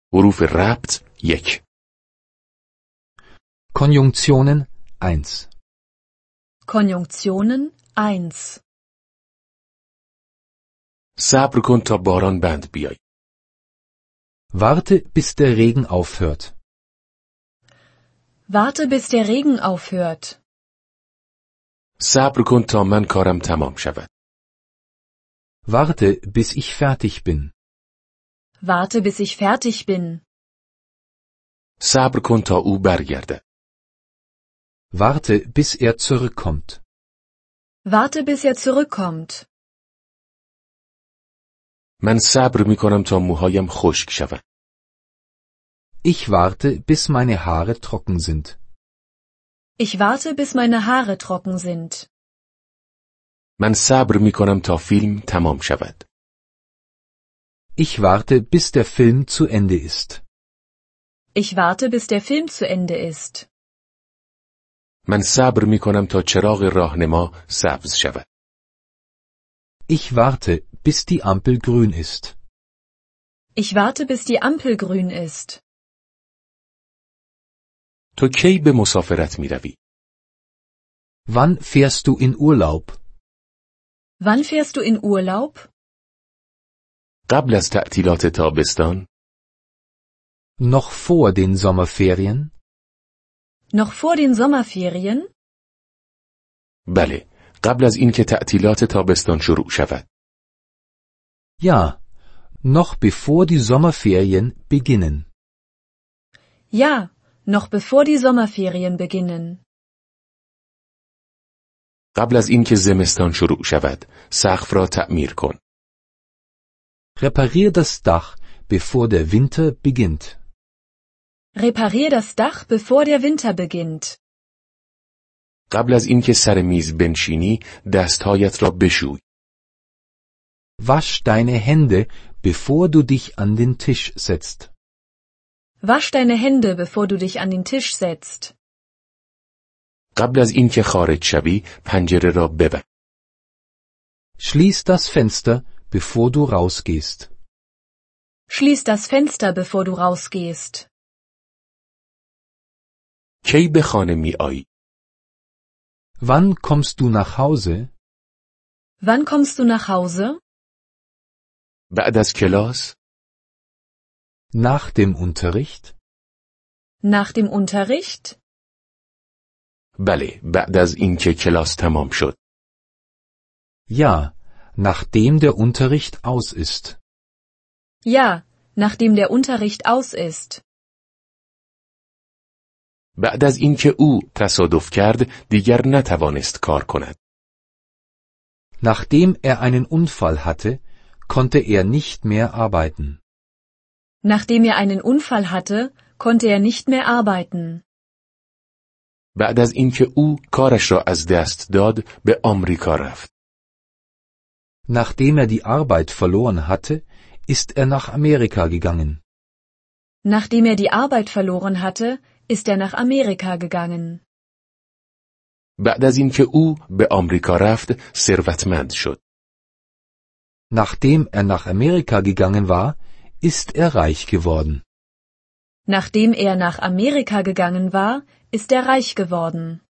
حروف ربط 1. Konjunktionen 1. Konjunktionen 1. صبر کن تا باران بند بیای. Warte, bis der Regen aufhört. Warte, bis der Regen aufhört. صبر کن تا من کارم تمام شود. Warte, bis ich fertig bin. Warte, bis ich fertig bin. صبر کن تا او برگرده. Warte, bis er zurückkommt. Warte, bis er zurückkommt. من صبر می کنم تا موهایم خشک شود. Ich warte, bis meine Haare trocken sind. Ich warte, bis meine Haare trocken sind. من صبر می کنم تا فیلم تمام شود. Ich warte, bis der Film zu Ende ist. Ich warte, bis der Film zu Ende ist. من صبر می کنم تا چراغ راهنما سبز شود. Ich warte, bis die Ampel grün ist. Ich warte, bis die Ampel grün ist. تو کی به مسافرت می روی؟ Wann fährst du in Urlaub? Wann fährst du in Urlaub? قبل از تعطیلات تابستان؟ Noch vor den Sommerferien? Noch vor den Sommerferien? بله، قبل از اینکه تعطیلات تابستان شروع شود. Ja, noch bevor die Sommerferien beginnen. Ja, noch bevor die Sommerferien beginnen. قبل از اینکه زمستان شروع شود، سقف را تعمیر کن. Reparier das Dach, bevor der Winter beginnt. Reparier das Dach, bevor der Winter beginnt. قبل از اینکه سر میز بنشینی، دستهایت را بشوی. Wasch deine Hände, bevor du dich an den Tisch setzt. Wasch deine Hände, bevor du dich an den Tisch setzt. قبل از اینکه خارج شوی، پنجره را ببند. Schließ das Fenster, bevor du rausgehst. Schließ das Fenster, bevor du rausgehst. کی به خانه می آیی؟ Wann kommst du nach Hause? Wann kommst du nach Hause? بعد از کلاس؟ Nach dem Unterricht? Nach dem Unterricht? بله، بعد از اینکه کلاس تمام شد. Ja, nachdem der Unterricht aus ist. Ja, nachdem der Unterricht aus ist. بعد از اینکه او تصادف کرد، دیگر نتوانست کار کند. Nachdem er einen Unfall hatte, konnte er nicht mehr arbeiten. Nachdem er einen Unfall hatte, konnte er nicht mehr arbeiten. بعد از اینکه او کارش را از دست داد، به آمریکا رفت. Nachdem er die Arbeit verloren hatte, ist er nach Amerika gegangen. Nachdem er die Arbeit verloren hatte, ist er nach Amerika gegangen. بعد از اینکه او به آمریکا رفت، ثروتمند شد. Nachdem er nach Amerika gegangen war, ist er reich geworden. Nachdem er nach Amerika gegangen war, ist er reich geworden.